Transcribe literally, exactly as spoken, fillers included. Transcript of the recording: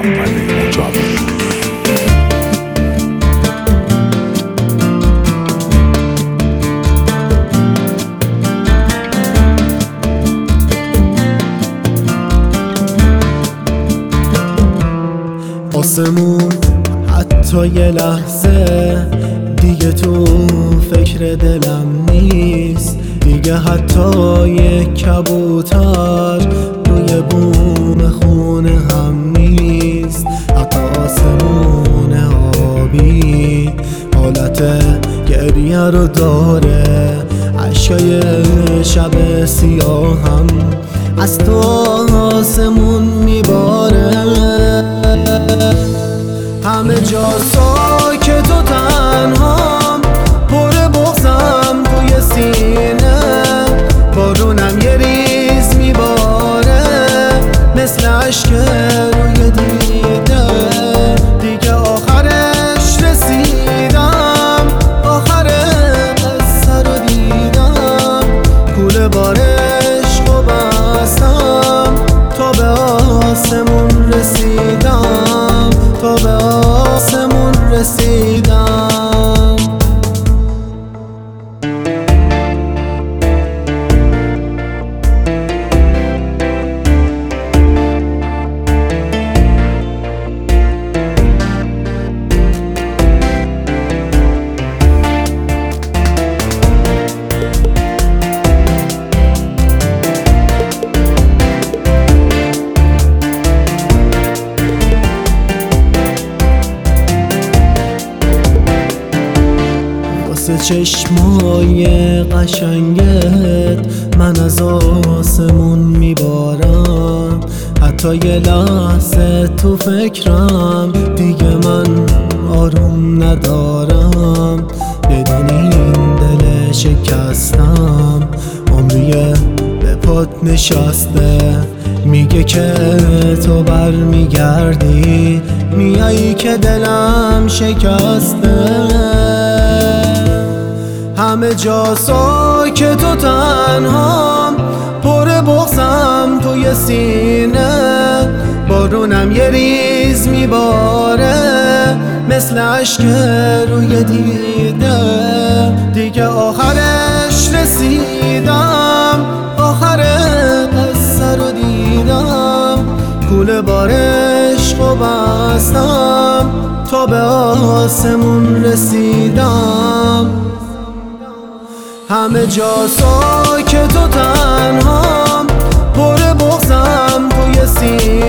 محمد مجاور. آسمون حتی یه لحظه دیگه تو فکر دلم نیست، دیگه حتی یک کبوتر روی بوم خونه هم نیست. حتی آسمون آبی حالت گریه رو داره، عشقای شب سیاهم از تو آسمون میباره. همه جا ساکت و تنهام، پر بغضم توی سینه، بارونم یه ریز میباره مثل عشق روی دیده. دیگه آخرش رسیدم، آخر قصه رو دیدم، کوله بارش رو بستم تا به آسمون رسیدم، تا به آسمون رسیدم. واسه چشمای قشنگت من از آسمون میبارم، حتی یه لحظه تو فکرم دیگه من آروم ندارم. بدون این دل شکستم عمریه به پات نشسته، میگه که تو بر میگردی، میایی که دلم شکسته. همه جا ساکت و تنهام، پر بغضم توی سینه، بارونم یه ریز میباره مثل عشق روی دیده. دیگه آخرش رسیدم، آخر قصه رو دیدم، کوله بارش رو بستم تا به آسمون رسیدم. همه جا ساکت و تنهام، پر بغضم توی سینه،